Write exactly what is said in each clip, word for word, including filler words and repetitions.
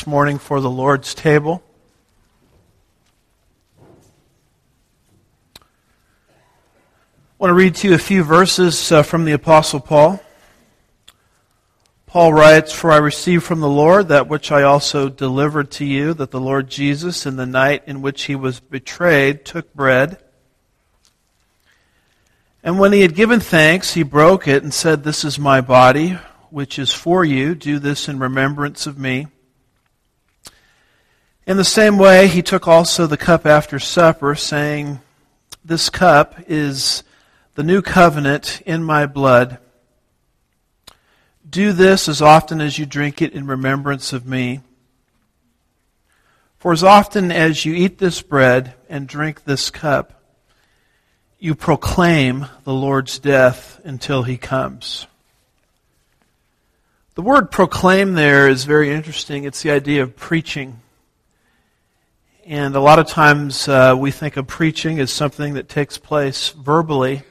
this morning for the Lord's table. I want to read to you a few verses uh, from the Apostle Paul. Paul writes, "For I received from the Lord that which I also delivered to you, that the Lord Jesus, in the night in which he was betrayed, took bread. And when he had given thanks, he broke it and said, 'This is my body, which is for you. Do this in remembrance of me.' In the same way, he took also the cup after supper, saying, 'This cup is the new covenant in my blood. Do this as often as you drink it in remembrance of me. For as often as you eat this bread and drink this cup, you proclaim the Lord's death until he comes.'" The word proclaim there is very interesting. It's the idea of preaching. And a lot of times uh, we think of preaching as something that takes place verbally.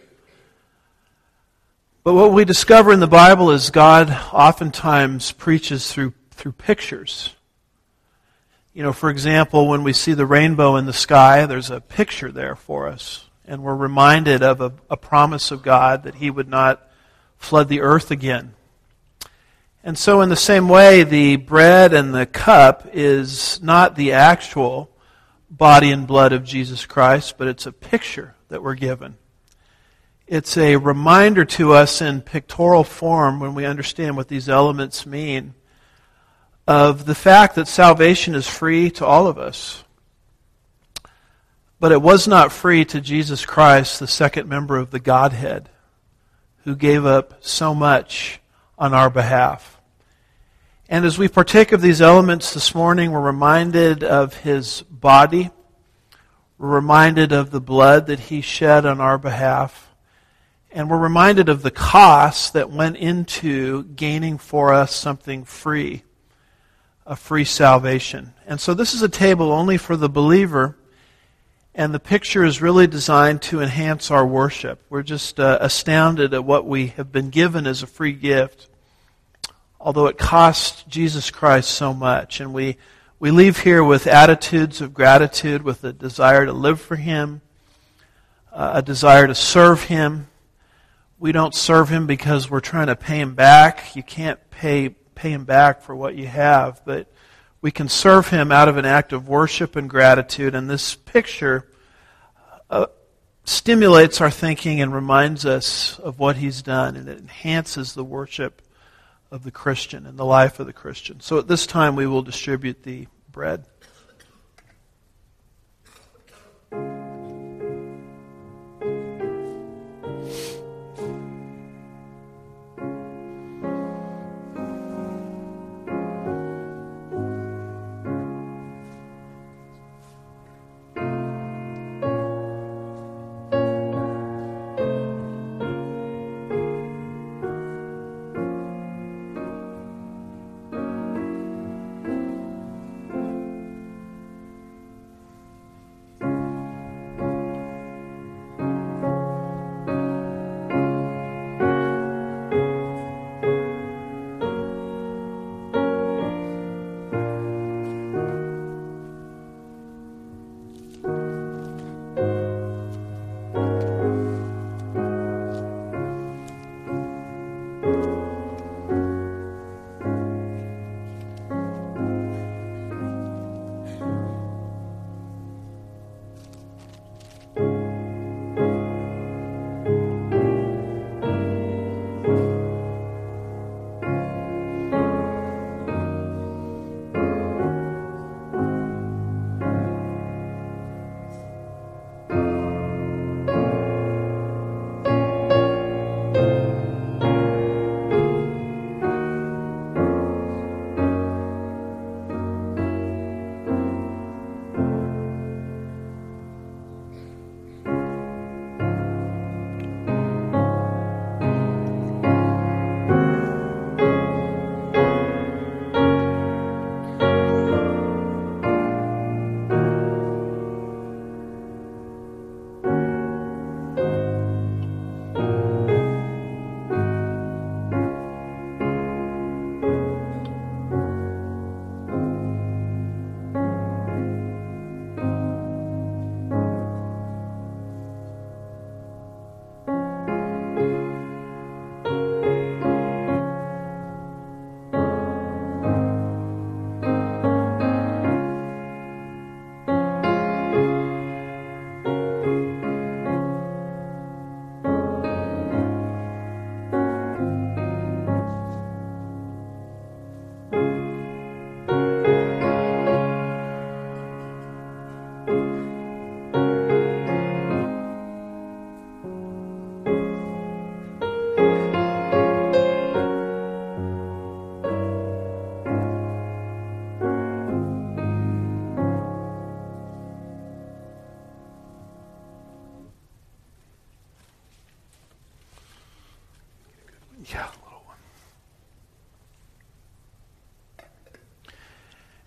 But what we discover in the Bible is God oftentimes preaches through through pictures. You know, for example, when we see the rainbow in the sky, there's a picture there for us. And we're reminded of a, a promise of God that he would not flood the earth again. And so in the same way, the bread and the cup is not the actual body and blood of Jesus Christ, but it's a picture that we're given. It's a reminder to us in pictorial form, when we understand what these elements mean, of the fact that salvation is free to all of us. But it was not free to Jesus Christ, the second member of the Godhead, who gave up so much on our behalf. And as we partake of these elements this morning, we're reminded of his body. We're reminded of the blood that he shed on our behalf. And we're reminded of the cost that went into gaining for us something free, a free salvation. And so this is a table only for the believer. And the picture is really designed to enhance our worship. We're just uh, astounded at what we have been given as a free gift, although it cost Jesus Christ so much. And we, we leave here with attitudes of gratitude, with a desire to live for him, uh, a desire to serve him. We don't serve him because we're trying to pay him back. You can't pay, pay him back for what you have, but we can serve him out of an act of worship and gratitude. And this picture uh, stimulates our thinking and reminds us of what he's done, and it enhances the worship of the Christian and the life of the Christian. So at this time we will distribute the bread.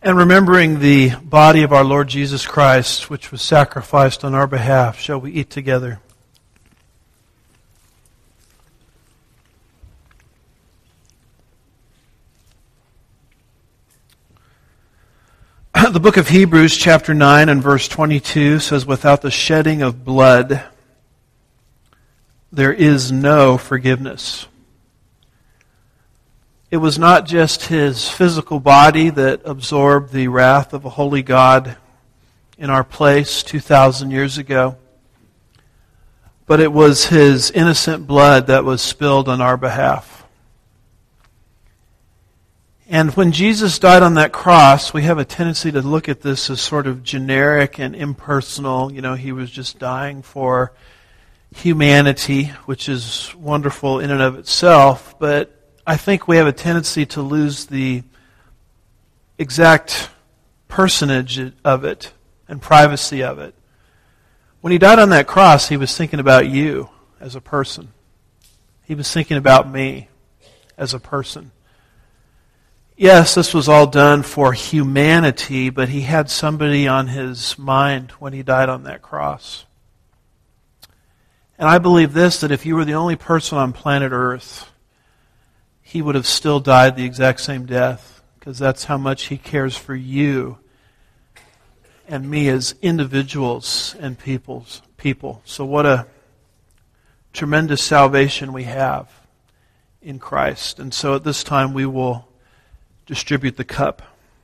And remembering the body of our Lord Jesus Christ, which was sacrificed on our behalf, shall we eat together? The book of Hebrews, chapter nine and verse twenty-two says, "Without the shedding of blood, there is no forgiveness." It was not just his physical body that absorbed the wrath of a holy God in our place two thousand years ago, but it was his innocent blood that was spilled on our behalf. And when Jesus died on that cross, we have a tendency to look at this as sort of generic and impersonal. You know, he was just dying for humanity, which is wonderful in and of itself, but I think we have a tendency to lose the exact personage of it and privacy of it. When he died on that cross, he was thinking about you as a person. He was thinking about me as a person. Yes, this was all done for humanity, but he had somebody on his mind when he died on that cross. And I believe this, that if you were the only person on planet Earth, he would have still died the exact same death, because that's how much he cares for you and me as individuals and peoples, people. So what a tremendous salvation we have in Christ. And so at this time we will distribute the cup.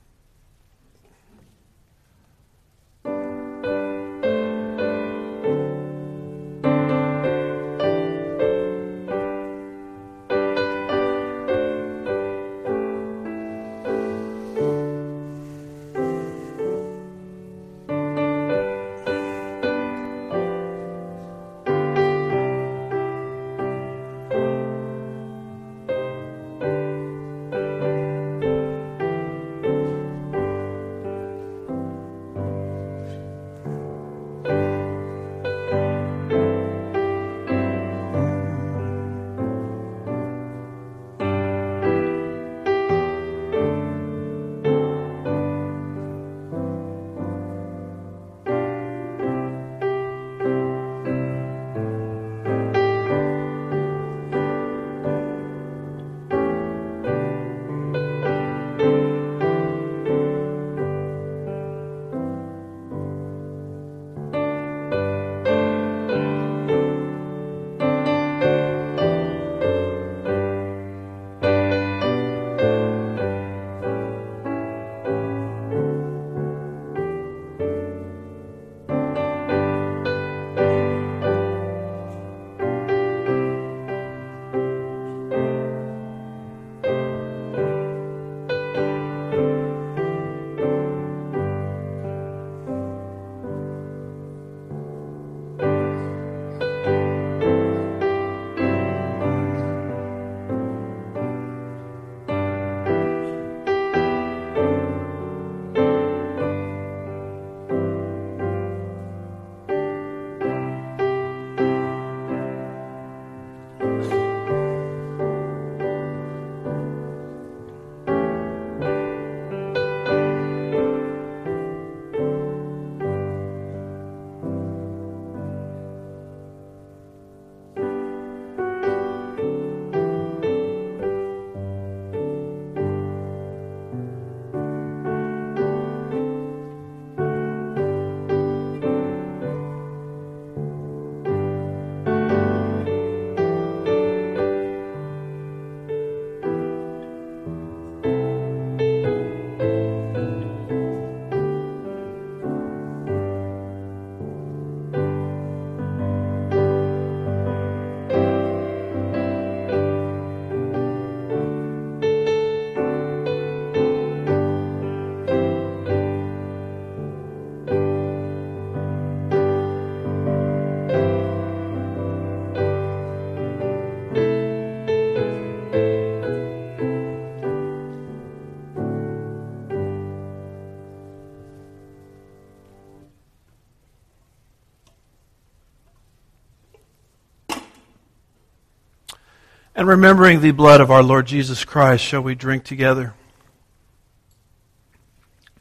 And remembering the blood of our Lord Jesus Christ, shall we drink together?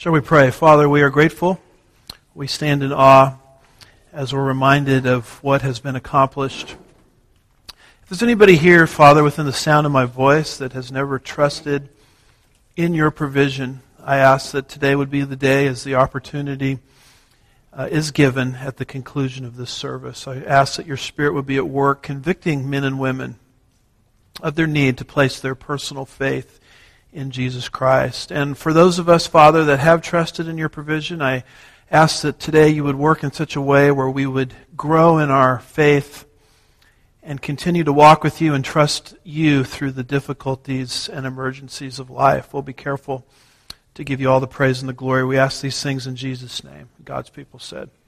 Shall we pray? Father, we are grateful. We stand in awe as we're reminded of what has been accomplished. If there's anybody here, Father, within the sound of my voice that has never trusted in your provision, I ask that today would be the day as the opportunity uh, is given at the conclusion of this service. I ask that your Spirit would be at work convicting men and women of their need to place their personal faith in Jesus Christ. And for those of us, Father, that have trusted in your provision, I ask that today you would work in such a way where we would grow in our faith and continue to walk with you and trust you through the difficulties and emergencies of life. We'll be careful to give you all the praise and the glory. We ask these things in Jesus' name. God's people said.